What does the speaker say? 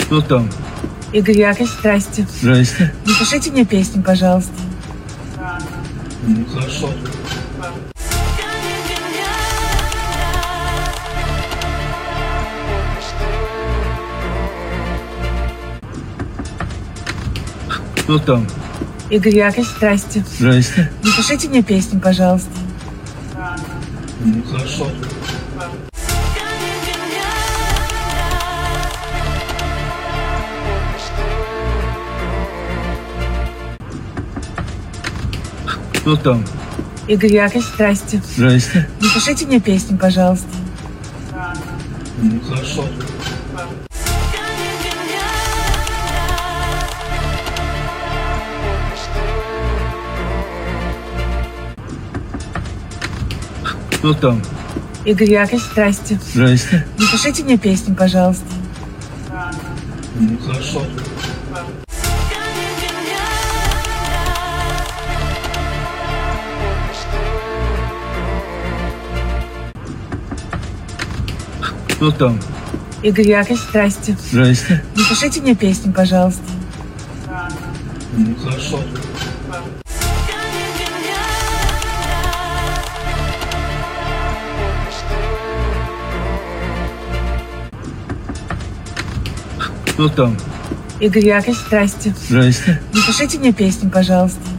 Кто там? Игорь Яковлевич, здрасте. Здрасте. Напишите мне песню, пожалуйста. Хорошо. Кто там? Игорь Яковлевич, здрасте. Здрасте. Напишите мне песню, пожалуйста. Хорошо. Кто там? Игорь Яковлевич, здрасте. Здрасте. Напишите мне песню, пожалуйста. Хорошо. Кто там? Игорь Яковлевич, здрасте. Здрасте. Напишите мне песню, пожалуйста. Хорошо. Кто там? Игорь Яковлевич, здрасте. Здрасте. Напишите мне песню, пожалуйста. Хорошо. Кто там? Игорь Яковлевич, здрасте. Здрасте. Напишите мне песню, пожалуйста.